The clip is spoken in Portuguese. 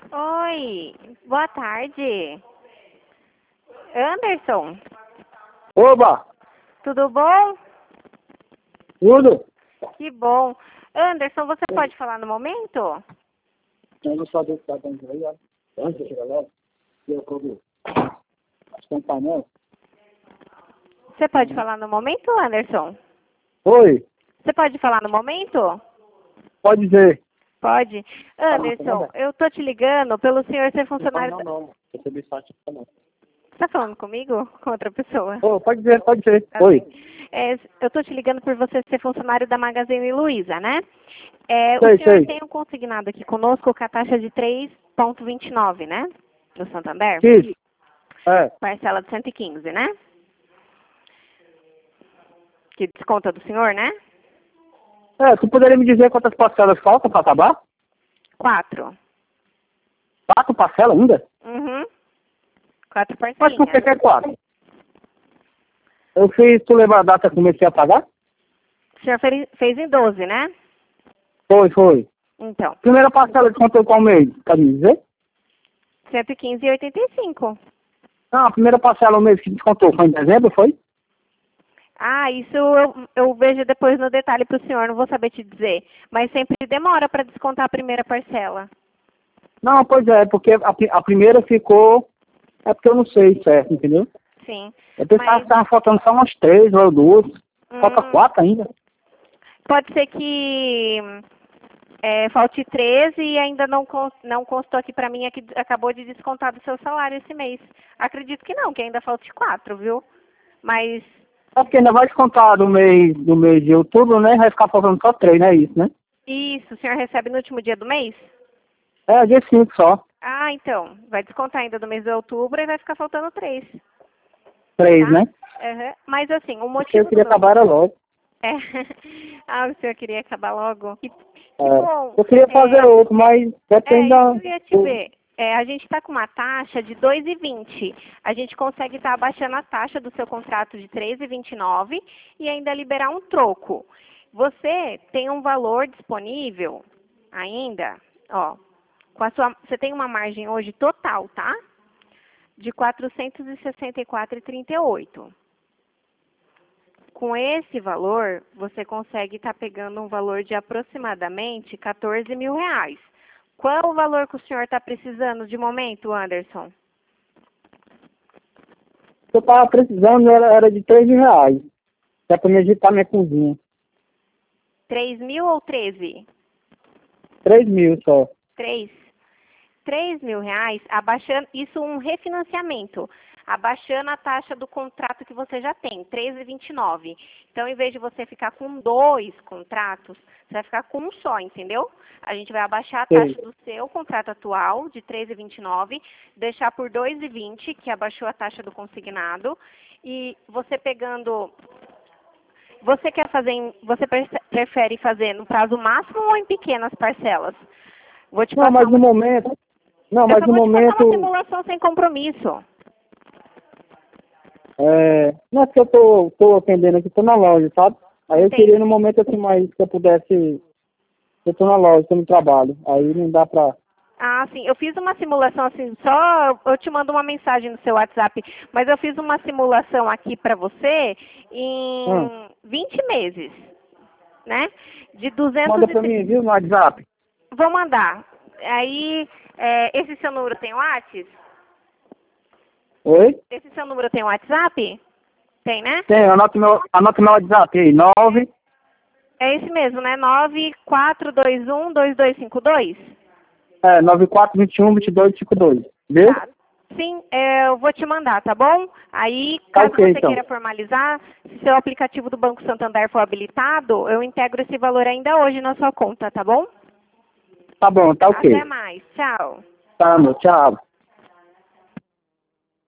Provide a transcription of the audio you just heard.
Oi, boa tarde. Anderson, Oba! tudo bom? Tudo? Que bom. Anderson, você pode falar no momento? Eu não sabia o que está dando aí, ó. Antes de chegar lá, eu como painel. Você pode falar no momento, Anderson? Oi, Você pode falar no momento? pode dizer. Pode. Anderson, Tá, eu tô te ligando pelo senhor ser funcionário... não. Recebi só tipo, não. Você tá falando comigo? Com outra pessoa? Ô, pode dizer, pode dizer. Tá Oi. bem. Eu tô te ligando por você ser funcionário da Magazine Luiza, né? O Sei, senhor sei. tem um consignado aqui conosco com a taxa de 3,29, né? No Santander? Isso. É. Parcela de 115, né? Que desconta do senhor, né? Tu poderia me dizer quantas parcelas faltam para acabar? 4. 4 parcelas ainda? Uhum. 4 Mas por que parcelinhas. que é 4? Eu fiz, tu lembra a data que comecei a pagar? O senhor fez em 12, né? Foi. Então, Primeira parcela descontou qual mês? Pode me dizer? 115,85. Não, a primeira parcela o mês que descontou foi em dezembro, foi? Ah, isso eu vejo depois no detalhe para o senhor, não vou saber te dizer. Mas sempre demora para descontar a primeira parcela. Não, pois é, porque a primeira ficou. É porque eu não sei certo, entendeu? Sim. Eu pensava Mas que estava faltando só umas 3 ou 2. Falta 4 ainda. pode ser que falte 13 e ainda não constou aqui para mim, é que acabou de descontar do seu salário esse mês. Acredito que não, que ainda falte 4, viu? Mas, É porque ainda vai descontar do mês de outubro, né? Vai ficar faltando só 3, né? Isso, né? isso, o senhor recebe no último dia do mês? É, dia 5 só. Ah, então, vai descontar ainda do mês de outubro e vai ficar faltando 3, 3, tá? né? Uhum. Mas assim, o Porque eu motivo do queria meu... acabar era logo. É... ah, o senhor queria acabar logo? Que É. bom. Eu queria fazer outro, mas depende Isso da. que eu ia te ver. A gente está com uma taxa de 2,20. A gente consegue estar abaixando a taxa do seu contrato de 3,29 e ainda liberar um troco. Você tem um valor disponível ainda, ó, você tem uma margem hoje total, tá? De 464,38. Com esse valor, você consegue estar pegando um valor de aproximadamente 14 mil reais. Qual é o valor que o senhor está precisando de momento, Anderson? Eu tava precisando, era de 3 mil reais. É pra me agitar minha cozinha. 3 mil ou 13? 3 mil só. 3. 3 mil reais, abaixando, isso um refinanciamento, abaixando a taxa do contrato que você já tem, 13,29. Então, em vez de você ficar com 2 contratos, você vai ficar com um só, entendeu? A gente vai abaixar a Sei. taxa do seu contrato atual, de 13,29, deixar por 2,20, que abaixou a taxa do consignado, e você pegando... Você quer fazer, você prefere fazer no prazo máximo ou em pequenas parcelas? Vou te Não, passar mas no uma... momento. Não, Eu mas só no vou te passar uma momento. simulação sem compromisso. Não é porque eu tô atendendo aqui, tô na loja, sabe? Aí eu queria no Entendi. momento assim, mais que eu pudesse. Eu tô na loja, tô no trabalho. Aí não dá pra. Ah, sim. Eu fiz uma simulação assim, só eu te mando uma mensagem no seu WhatsApp, mas eu fiz uma simulação aqui para você Hum, em 20 meses, né? De Manda 200 pra mim, viu, no WhatsApp. Vou mandar. Aí, esse seu número tem WhatsApp? Oi? Esse seu número tem WhatsApp? Tem, né? Tem, anota meu WhatsApp aí, 9. É esse mesmo, né? 94212252. 9421 2252. Viu? Tá. Sim, eu vou te mandar, tá bom? Aí, Tá caso ok, você então. queira formalizar, se seu aplicativo do Banco Santander for habilitado, eu integro esse valor ainda hoje na sua conta, tá bom? Tá bom, tá Até ok. mais. Tchau. Tá, amor, tchau.